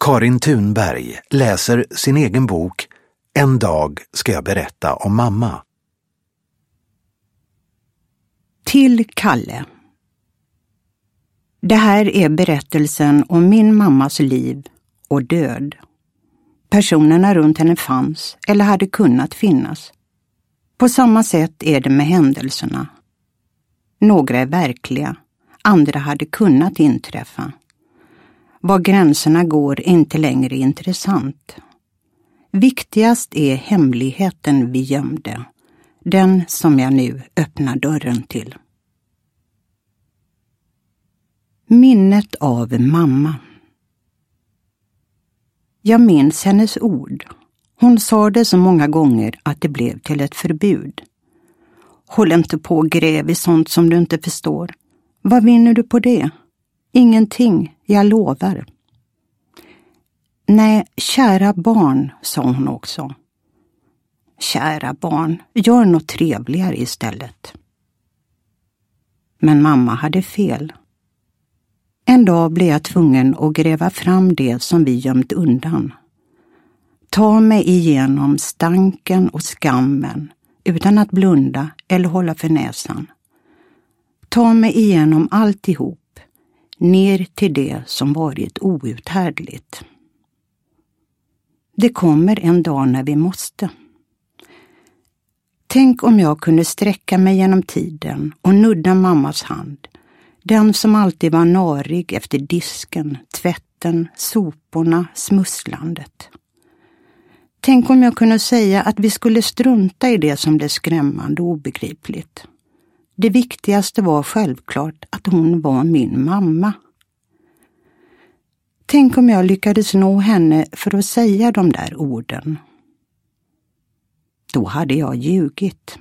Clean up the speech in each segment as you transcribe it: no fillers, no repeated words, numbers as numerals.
Karin Thunberg läser sin egen bok En dag ska jag berätta om mamma. Till Kalle. Det här är berättelsen om min mammas liv och död. Personerna runt henne fanns eller hade kunnat finnas. På samma sätt är det med händelserna. Några är verkliga, andra hade kunnat inträffa. Var gränserna går är inte längre intressant. Viktigast är hemligheten vi gömde, den som jag nu öppnar dörren till. Minnet av mamma. Jag minns hennes ord. Hon sa det så många gånger att det blev till ett förbud. Håll inte på och gräv i sånt som du inte förstår. Vad vinner du på det? Ingenting, jag lovar. Nej, kära barn, sa hon också. Kära barn, gör något trevligare istället. Men mamma hade fel. En dag blev jag tvungen att gräva fram det som vi gömt undan. Ta mig igenom stanken och skammen utan att blunda eller hålla för näsan. Ta mig igenom alltihop, ner till det som varit outhärdligt. Det kommer en dag när vi måste. Tänk om jag kunde sträcka mig genom tiden och nudda mammas hand. Den som alltid var narig efter disken, tvätten, soporna, smusslandet. Tänk om jag kunde säga att vi skulle strunta i det som blev skrämmande och obegripligt. Det viktigaste var självklart att hon var min mamma. Tänk om jag lyckades nå henne för att säga de där orden. Då hade jag ljugit.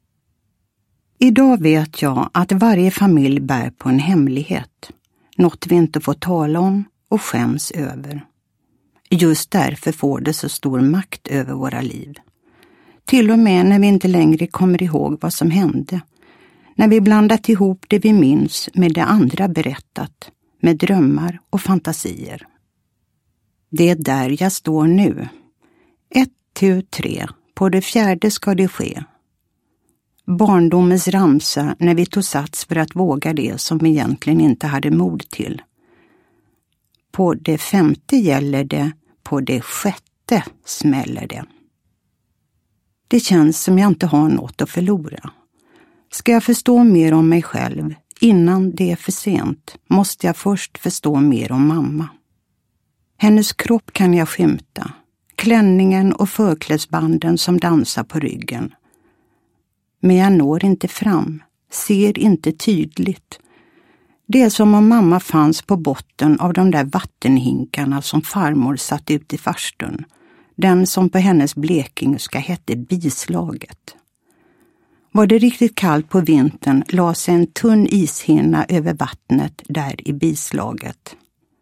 Idag vet jag att varje familj bär på en hemlighet. Något vi inte får tala om och skäms över. Just därför får det så stor makt över våra liv. Till och med när vi inte längre kommer ihåg vad som hände. När vi blandat ihop det vi minns med det andra berättat. Med drömmar och fantasier. Det är där jag står nu. 1, 2, 3. På det 4:e ska det ske. Barndomens ramsa när vi tog sats för att våga det som vi egentligen inte hade mod till. På det 5:e gäller det, på det 6:e smäller det. Det känns som jag inte har något att förlora. Ska jag förstå mer om mig själv innan det är för sent måste jag först förstå mer om mamma. Hennes kropp kan jag skymta. Klänningen och förklädesbanden som dansar på ryggen. Men jag når inte fram, ser inte tydligt. Det är som om mamma fanns på botten av de där vattenhinkarna som farmor satt ut i farstun. Den som på hennes blekingska hette bislaget. Var det riktigt kallt på vintern la sig en tunn ishinna över vattnet där i bislaget.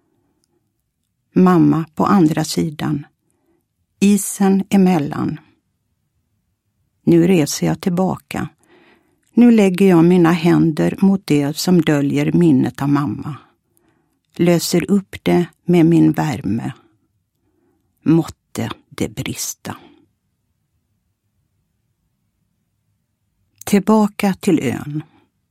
Mamma på andra sidan. Isen emellan. Nu reser jag tillbaka. Nu lägger jag mina händer mot det som döljer minnet av mamma. Löser upp det med min värme. Måtte det brista. Tillbaka till ön.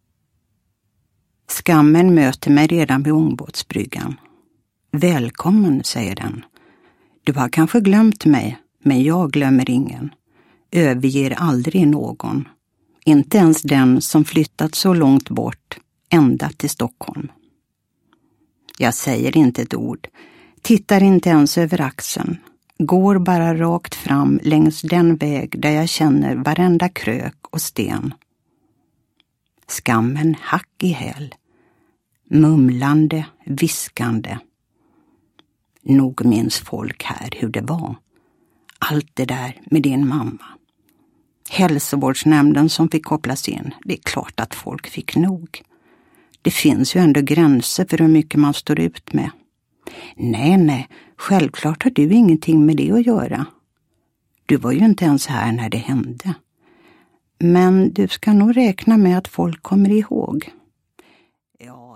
Skammen möter mig redan vid ångbåtsbryggan. Välkommen, säger den. Du har kanske glömt mig, men jag glömmer ingen. Överger aldrig någon. Inte ens den som flyttat så långt bort, ända till Stockholm. Jag säger inte ett ord, tittar inte ens över axeln. Går bara rakt fram längs den väg där jag känner varenda krök och sten. Skammen hack i häl. Mumlande, viskande. Nog minns folk här hur det var. Allt det där med din mamma. Hälsovårdsnämnden som fick kopplas in. Det är klart att folk fick nog. Det finns ju ändå gränser för hur mycket man står ut med. Nej, självklart har du ingenting med det att göra. Du var ju inte ens här när det hände. Men du ska nog räkna med att folk kommer ihåg. Ja.